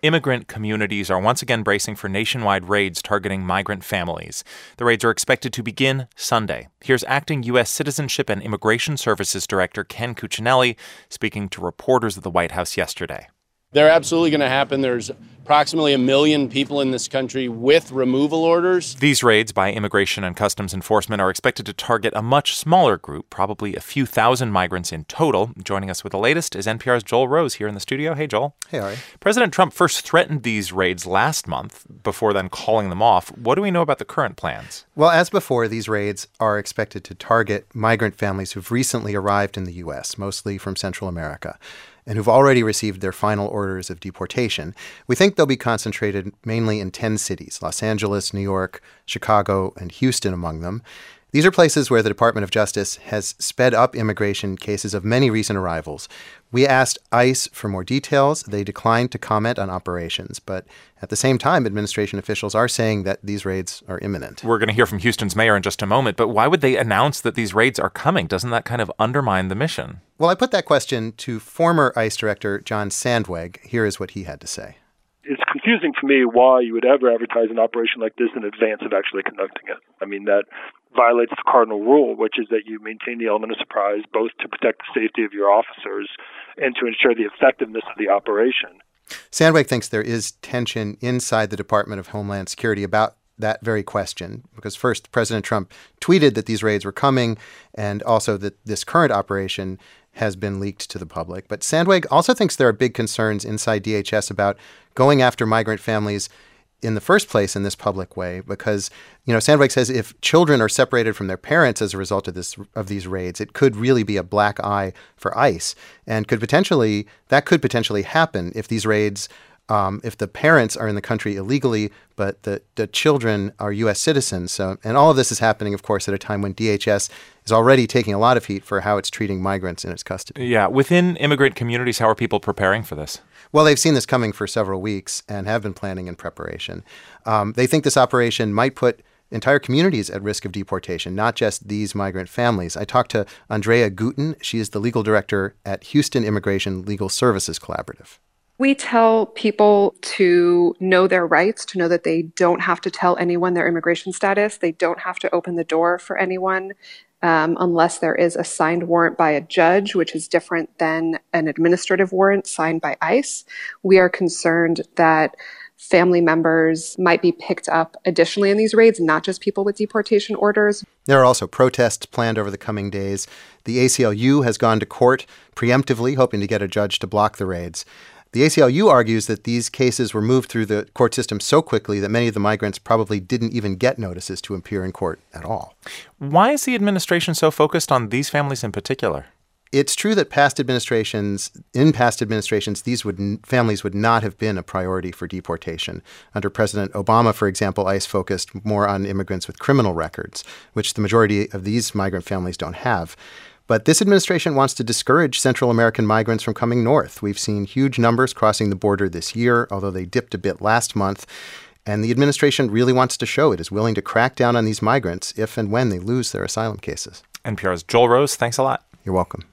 Immigrant communities are once again bracing for nationwide raids targeting migrant families. The raids are expected to begin Sunday. Here's acting U.S. Citizenship and Immigration Services Director Ken Cuccinelli speaking to reporters at the White House yesterday. They're absolutely going to happen. There's approximately 1 million people in this country with removal orders. These raids by Immigration and Customs Enforcement are expected to target a much smaller group, probably a few thousand migrants in total. Joining us with the latest is NPR's Joel Rose here in the studio. Hey, Joel. Hey, Ari. President Trump first threatened these raids last month before then calling them off. What do we know about the current plans? Well, as before, these raids are expected to target migrant families who've recently arrived in the U.S., mostly from Central America, and who've already received their final orders of deportation. We think they'll be concentrated mainly in 10 cities, Los Angeles, New York, Chicago, and Houston among them. These are places where the Department of Justice has sped up immigration cases of many recent arrivals. We asked ICE for more details. They declined to comment on operations. But at the same time, administration officials are saying that these raids are imminent. We're going to hear from Houston's mayor in just a moment. But why would they announce that these raids are coming? Doesn't that kind of undermine the mission? Well, I put that question to former ICE Director John Sandweg. Here is what he had to say. It's confusing for me why you would ever advertise an operation like this in advance of actually conducting it. I mean, that violates the cardinal rule, which is that you maintain the element of surprise, both to protect the safety of your officers and to ensure the effectiveness of the operation. Sandweg thinks there is tension inside the Department of Homeland Security about that very question, because first, President Trump tweeted that these raids were coming and also that this current operation has been leaked to the public. But Sandweg also thinks there are big concerns inside DHS about going after migrant families in the first place in this public way, because, Sandweg says if children are separated from their parents as a result of these raids, it could really be a black eye for ICE, and could potentially happen if these raids if the parents are in the country illegally, but the children are U.S. citizens. So, and all of this is happening, of course, at a time when DHS is already taking a lot of heat for how it's treating migrants in its custody. Yeah. Within immigrant communities, how are people preparing for this? Well, they've seen this coming for several weeks and have been planning in preparation. They think this operation might put entire communities at risk of deportation, not just these migrant families. I talked to Andrea Guten. She is the legal director at Houston Immigration Legal Services Collaborative. We tell people to know their rights, to know that they don't have to tell anyone their immigration status. They don't have to open the door for anyone unless there is a signed warrant by a judge, which is different than an administrative warrant signed by ICE. We are concerned that family members might be picked up additionally in these raids, not just people with deportation orders. There are also protests planned over the coming days. The ACLU has gone to court preemptively, hoping to get a judge to block the raids. The ACLU argues that these cases were moved through the court system so quickly that many of the migrants probably didn't even get notices to appear in court at all. Why is the administration so focused on these families in particular? It's true that in past administrations, these families would not have been a priority for deportation. Under President Obama, for example, ICE focused more on immigrants with criminal records, which the majority of these migrant families don't have. But this administration wants to discourage Central American migrants from coming north. We've seen huge numbers crossing the border this year, although they dipped a bit last month. And the administration really wants to show it is willing to crack down on these migrants if and when they lose their asylum cases. NPR's Joel Rose, thanks a lot. You're welcome.